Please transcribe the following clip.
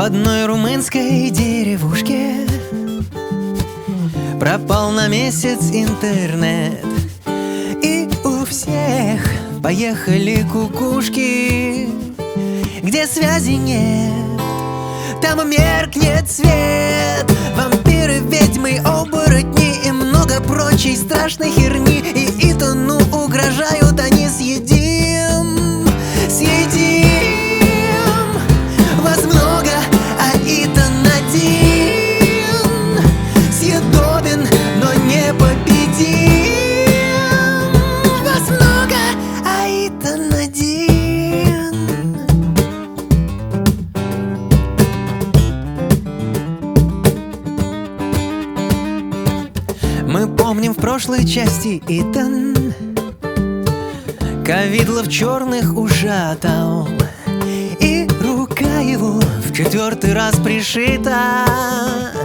одной румынской деревушке пропал на месяц интернет, и у всех поехали кукушки. Где связи нет, там меркнет свет. Вампиры, ведьмы, оборотни и много прочей страшной херни. И Итану угрожают, они съедим. Вас много, а Итан один. Съедобен, но непобедим. Вас много, а Итан один. Мы помним в прошлой части Итан ковидло в черных ушатал, и рука его в 4-й раз пришита.